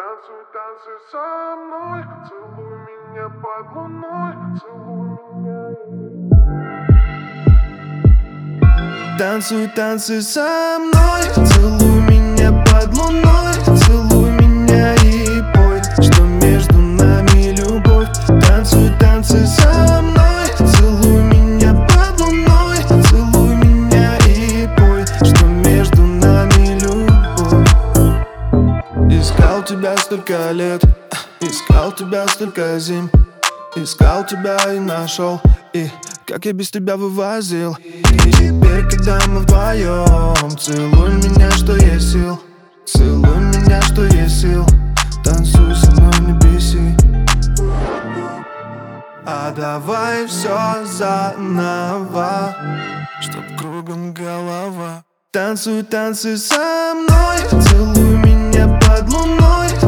Танцуй, танцуй со мной, целуй меня под луной, целуй меня. Танцуй, танцуй со мной, целуй меня под луной, целуй меня и пой, что между нами любовь. Танцуй, танцуй со мной, целуй меня под луной, целуй меня и пой, что между нами любовь. Искал тебя столько лет, искал тебя столько зим, искал тебя и нашел, и как я без тебя вывозил. И теперь, когда мы вдвоем, целуй меня, что есть сил, целуй меня, что есть сил. Танцуй со мной, не беси. А давай все заново, чтоб кругом голова. Танцуй, танцуй со мной, целуй меня под луной,